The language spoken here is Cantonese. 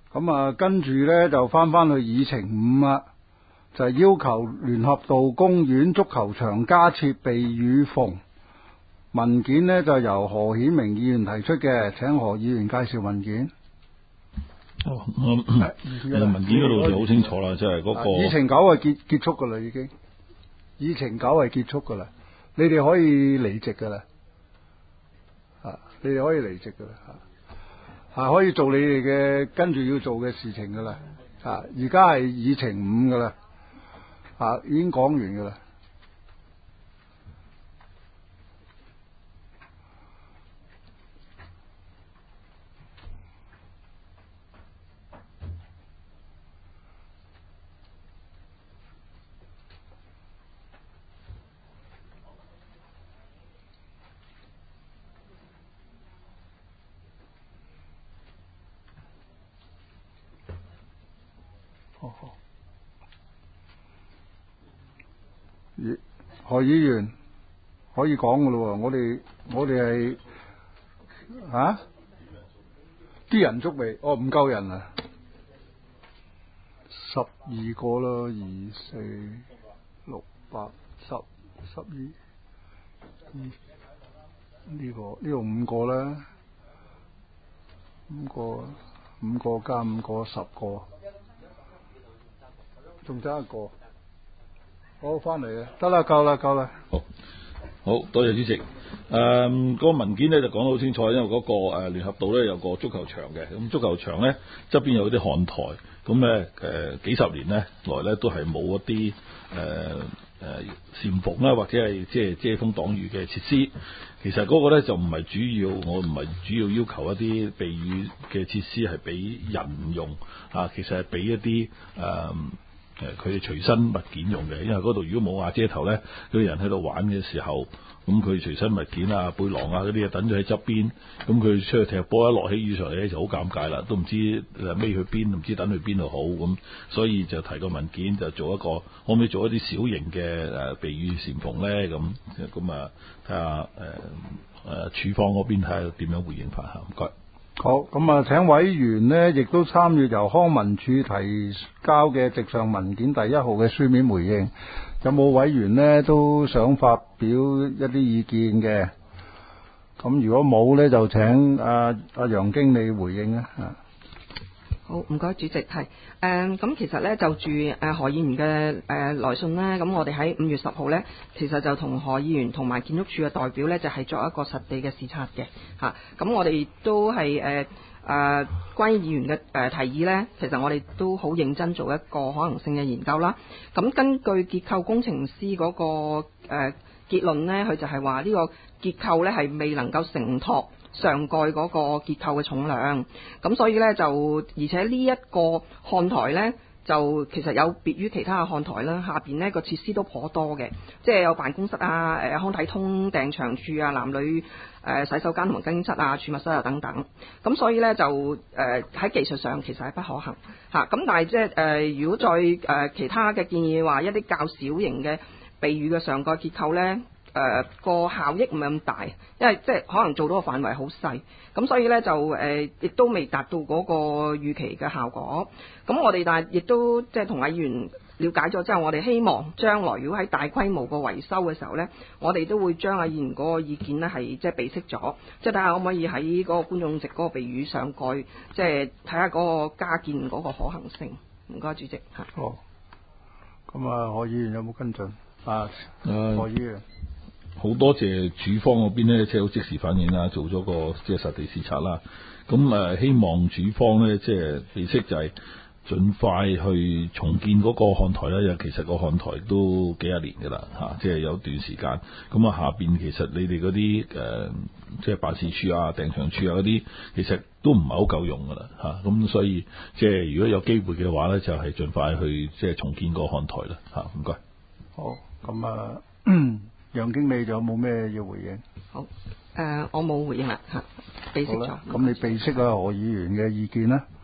咁啊，跟住咧就翻去議程5啦，就係要求聯合道公園足球場加設避雨縫。文件呢就由何顯明議員提出嘅，請何議員介紹文件。 文件嗰度就好清楚啦，即係嗰個議程9係結束噶啦，已經議程9係結束噶啦，你哋可以離席噶啦，你哋可以離席噶啦，可以做你哋嘅跟住要做嘅事情噶啦，而家係議程5噶啦，已經講完噶啦。何議員可以講噶咯，我哋係啲人足未？唔夠人啊，12個啦，2、4、6、8、10、12，呢個5個啦，5個加5個10個，仲爭一個。好，翻嚟啊！得啦，夠啦。 好多謝主席。嗰個文件咧就講得好清楚，因為嗰個聯合道咧有個足球場嘅，咁足球場咧側邊有啲看台，咁咧幾十年咧來咧都係冇一啲簷篷啦，或者係即係遮風擋雨嘅設施。其實嗰個咧就唔係主要，我唔係主要要求一啲避雨嘅設施係俾人用其實係俾一啲佢哋隨身物件用嘅，因為嗰度如果冇瓦遮頭咧，嗰啲人喺度玩嘅時候，咁佢隨身物件啊、背囊啊嗰啲啊等咗喺側邊，咁佢出去踢波一落起雨上嚟咧就好尷尬啦，都唔知孭去邊，唔知等去邊度好，咁所以就提個文件就做一個，可唔可以做一啲小型嘅避雨簷篷咧？咁啊睇下處方嗰邊睇下點樣回應法嚇，唔該。 好，咁啊，請委員呢亦都參與由康文署提交嘅直上文件第1號嘅書面回應。有冇委員呢都想發表一啲意見嘅？咁如果冇呢，就請阿楊經理回應啊。 好，唔該主席，係咁其實咧就住何議員嘅來信呢，咁我哋喺5月10號呢，其實就同何議員同埋建築署嘅代表呢，就係作一個實地嘅視察嘅嚇。咁我哋都係關於議員嘅提議呢，其實我哋都好認真做一個可能性嘅研究啦。咁根據結構工程師嗰個結論呢，佢就係話呢個結構呢係未能夠承托上蓋嗰個結構嘅重量，咁所以呢，就而且呢一個看台呢，就其實有別於其他嘅看台啦，下邊呢個設施都頗多嘅，即係有辦公室啊、康體通訂場處啊、男女洗手間同埋更衣室啊、儲物室啊等等，咁所以呢，就喺技術上其實係不可行嚇。咁但係即係如果再其他嘅建議話一啲較小型嘅避雨嘅上蓋結構呢，個效益唔係咁大，因為即係可能做到個範圍好細，咁所以呢，就亦都未達到嗰個預期嘅效果。咁我哋但係亦都即係同阿議員了解咗之後，我哋希望將來如果喺大規模個維修嘅時候呢，我哋都會將阿議員嗰個意見呢係即係備悉咗，即係睇下可唔可以喺嗰個觀眾席嗰個避雨上蓋，即係睇下嗰個加建嗰個可行性。唔該，主席嚇。 好，咁啊，何議員有冇跟進？何議員。 好多謝署方嗰邊咧，即係好即時反應啦，做咗個即係實地視察啦。咁希望署方咧，即係備悉就係盡快去重建嗰個看台啦。因為其實個看台都幾廿年㗎啦，即係有段時間。咁下邊其實你哋嗰啲即係辦事處啊、訂場處啊嗰啲，其實都唔係好夠用㗎啦，咁所以即係如果有機會嘅話咧，就係盡快去即係重建個看台啦，唔該。 好，咁楊經理仲有冇咩要回應？ 好，我冇回應啦，備悉咗。 好啦，咁你備悉何議員嘅意見啦。